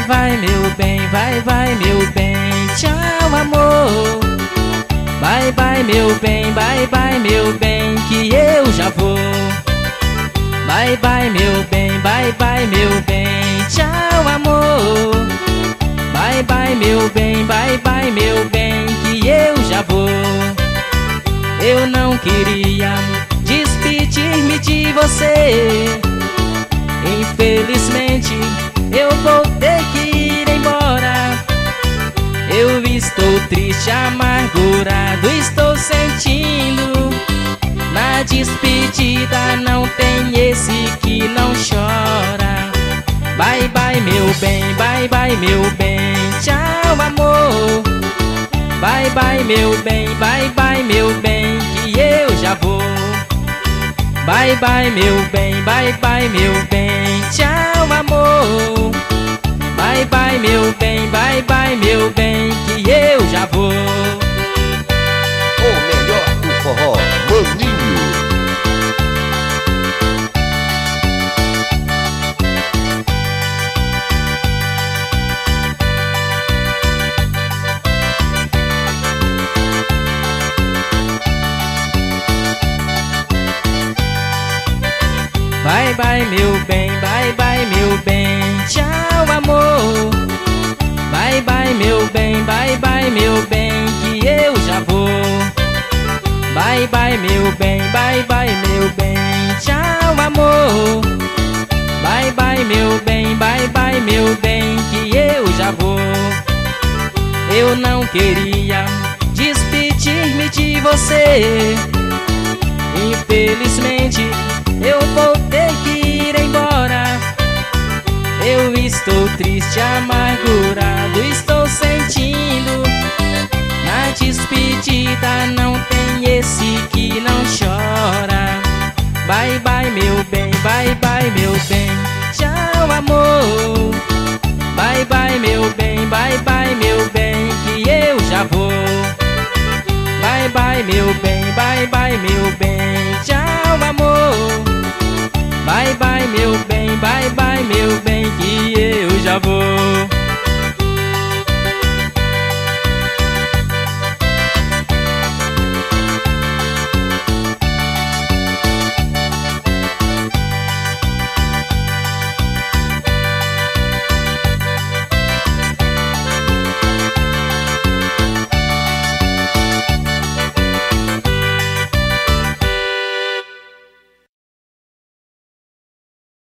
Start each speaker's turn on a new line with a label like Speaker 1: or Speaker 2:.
Speaker 1: vai, meu bem, vai, meu bem. Tchau, amor. Vai, meu bem, vai, meu bem, que eu já vou. Vai, meu bem, vai, meu bem. Tchau, amor. Vai, meu bem, vai, meu bem, que eu já vou. Eu não queria despedir-me de você. Infelizmente eu vou ter que ir embora. Eu estou triste, amargurado, estou sentindo. Na despedida não tem esse que não chora. Vai, meu bem, vai, meu bem. Tchau, amor. Vai, meu bem, vai, meu bem, que eu já vou. Vai, meu bem, vai, meu bem. Tchau, amor. Vai, meu bem, vai, meu bem, que eu já vou.
Speaker 2: O melhor do forró, Maninho.
Speaker 1: Vai, meu bem, vai, meu bem. Tchau, amor. Vai, meu bem, vai, meu bem, que eu já vou. Vai, meu bem, vai, meu bem. Tchau, amor. Vai, meu bem, vai, meu bem, que eu já vou. Eu não queria despedir-me de você. Infelizmente eu vou ter que ir embora. Eu estou triste, amargurado, estou sentindo. Na despedida não tem esse que não chora. Vai, meu bem, vai, meu bem. Tchau, amor. Vai, meu bem, vai, meu bem, que eu já vou. Vai, meu bem, vai, meu bem. Tchau, amor. Vai, meu bem, vai, meu bem, que eu já vou.